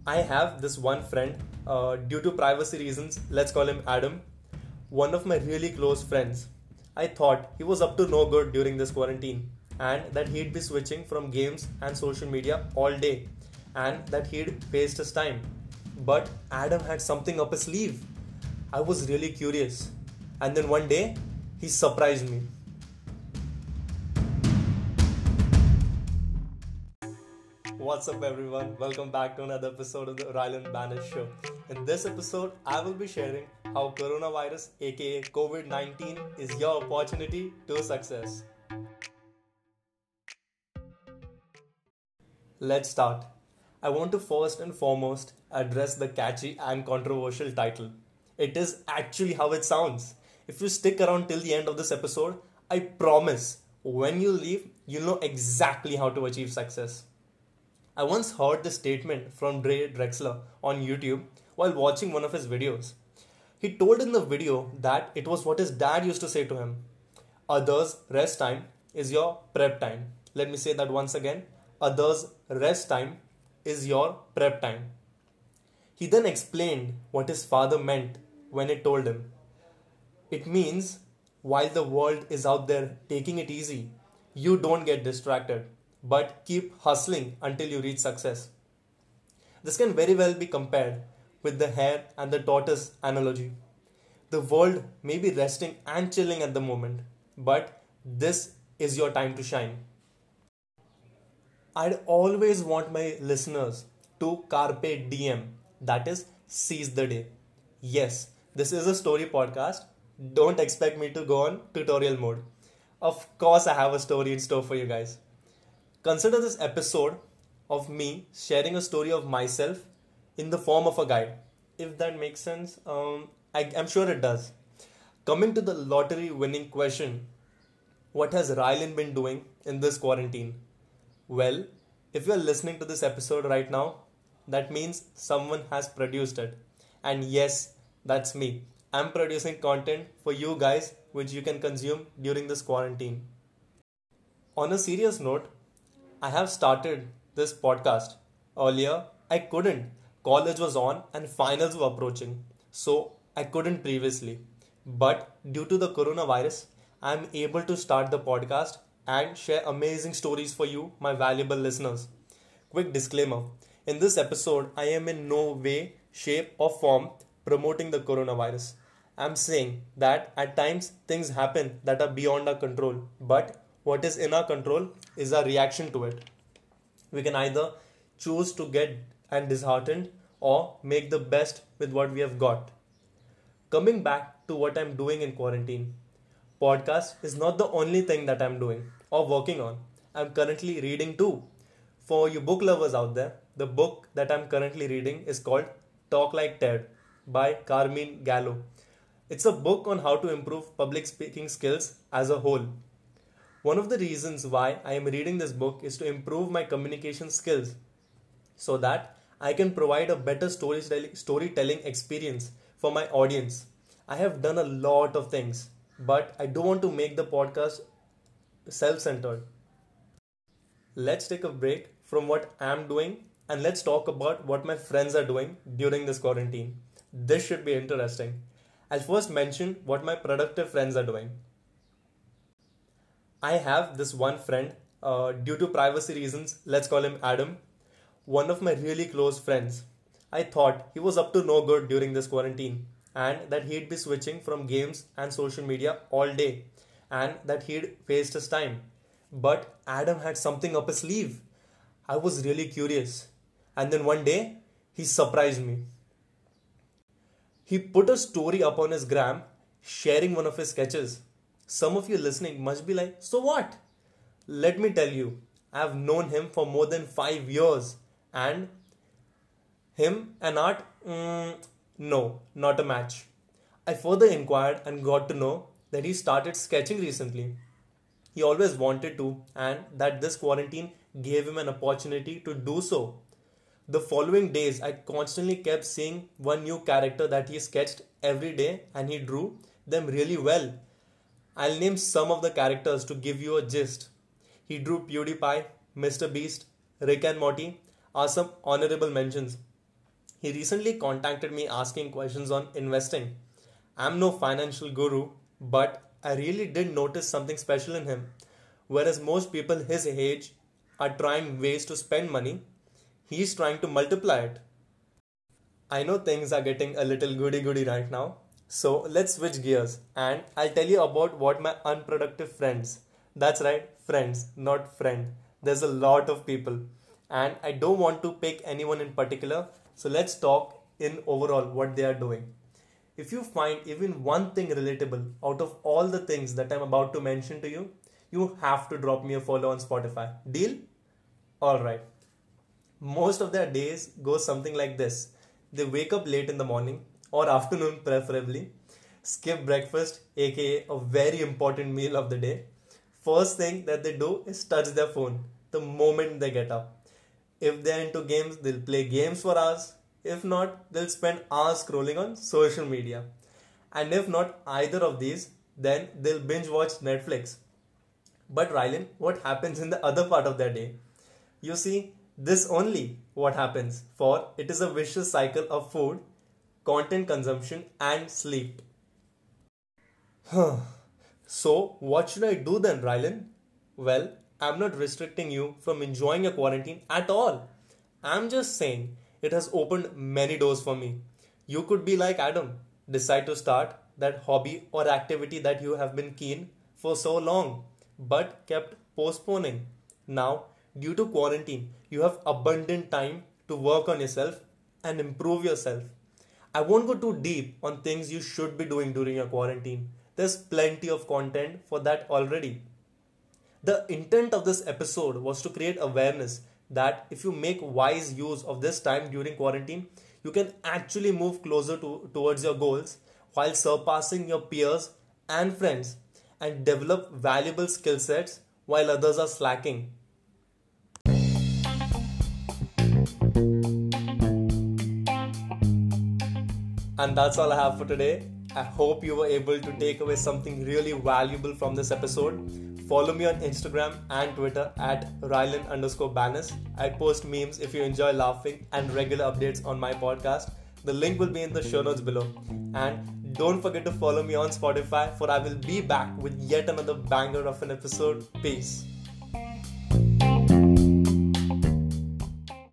I have this one friend, due to privacy reasons, let's call him Adam, one of my really close friends. I thought he was up to no good during this quarantine and that he'd be switching from games and social media all day and that he'd waste his time. But Adam had something up his sleeve. I was really curious. And then one day, he surprised me. What's up, everyone? Welcome back to another episode of the Rylan Banish Show. In this episode, I will be sharing how coronavirus, aka COVID 19, is your opportunity to success. Let's start. I want to first and foremost address the catchy and controversial title. It is actually how it sounds. If you stick around till the end of this episode, I promise when you leave, you'll know exactly how to achieve success. I once heard this statement from Dre Drexler on YouTube while watching one of his videos. He told in the video that it was what his dad used to say to him: others' rest time is your prep time. Let me say that once again: others' rest time is your prep time. He then explained what his father meant when he told him. It means while the world is out there taking it easy, you don't get distracted, but keep hustling until you reach success. This can very well be compared with the hare and the tortoise analogy. The world may be resting and chilling at the moment, but this is your time to shine. I'd always want my listeners to carpe diem, that is, seize the day. Yes, this is a story podcast. Don't expect me to go on tutorial mode. Of course, I have a story in store for you guys. Consider this episode of me sharing a story of myself in the form of a guide. If that makes sense, I'm sure it does. Coming to the lottery winning question: what has Rylan been doing in this quarantine? Well, if you're listening to this episode right now, that means someone has produced it. And yes, that's me. I'm producing content for you guys which you can consume during this quarantine. On a serious note, I have started this podcast. Earlier, I couldn't. College was on and finals were approaching. So, I couldn't previously. But due to the coronavirus, I'm able to start the podcast and share amazing stories for you, my valuable listeners. Quick disclaimer: in this episode, I am in no way, shape, or form promoting the coronavirus. I'm saying that at times things happen that are beyond our control, but what is in our control is our reaction to it. We can either choose to get and disheartened or make the best with what we have got. Coming back to what I'm doing in quarantine, podcast is not the only thing that I'm doing or working on. I'm currently reading too. For you book lovers out there, the book that I'm currently reading is called Talk Like Ted by Carmine Gallo. It's a book on how to improve public speaking skills as a whole. One of the reasons why I am reading this book is to improve my communication skills so that I can provide a better storytelling experience for my audience. I have done a lot of things, but I don't want to make the podcast self centered. Let's take a break from what I'm doing and let's talk about what my friends are doing during this quarantine. This should be interesting. I'll first mention what my productive friends are doing. I have this one friend, due to privacy reasons, let's call him Adam, one of my really close friends. I thought he was up to no good during this quarantine and that he'd be switching from games and social media all day and that he'd waste his time. But Adam had something up his sleeve. I was really curious. And then one day, he surprised me. He put a story up on his gram sharing one of his sketches. Some of you listening must be like, so what? Let me tell you, I have known him for more than 5 years and him and art, no, not a match. I further inquired and got to know that he started sketching recently. He always wanted to, and that this quarantine gave him an opportunity to do so. The following days, I constantly kept seeing one new character that he sketched every day and he drew them really well. I'll name some of the characters to give you a gist. He drew PewDiePie, Mr. Beast, Rick and Morty are some honorable mentions. He recently contacted me asking questions on investing. I'm no financial guru, but I really did notice something special in him. Whereas most people his age are trying ways to spend money, he's trying to multiply it. I know things are getting a little goody goody right now, so let's switch gears and I'll tell you about what my unproductive friends, that's right, friends, not friend. There's a lot of people, and I don't want to pick anyone in particular, so let's talk in overall what they are doing. If you find even one thing relatable out of all the things that I'm about to mention to you, you have to drop me a follow on Spotify. Deal? Alright. Most of their days go something like this. They wake up late in the morning or afternoon preferably, skip breakfast, aka a very important meal of the day. First thing that they do is touch their phone the moment they get up. If they're into games, they'll play games for hours. If not, they'll spend hours scrolling on social media. And if not either of these, then they'll binge watch Netflix. But Rylan, what happens in the other part of their day? You see, this only what happens, for it is a vicious cycle of food, content consumption and sleep. So, what should I do then, Rylan? Well, I'm not restricting you from enjoying your quarantine at all. I'm just saying it has opened many doors for me. You could be like Adam, decide to start that hobby or activity that you have been keen for so long but kept postponing. Now, due to quarantine, you have abundant time to work on yourself and improve yourself. I won't go too deep on things you should be doing during your quarantine. There's plenty of content for that already. The intent of this episode was to create awareness that if you make wise use of this time during quarantine, you can actually move closer towards your goals while surpassing your peers and friends and develop valuable skill sets while others are slacking. And that's all I have for today. I hope you were able to take away something really valuable from this episode. Follow me on Instagram and Twitter at Rylan_Banis. I post memes if you enjoy laughing and regular updates on my podcast. The link will be in the show notes below. And don't forget to follow me on Spotify, for I will be back with yet another banger of an episode. Peace.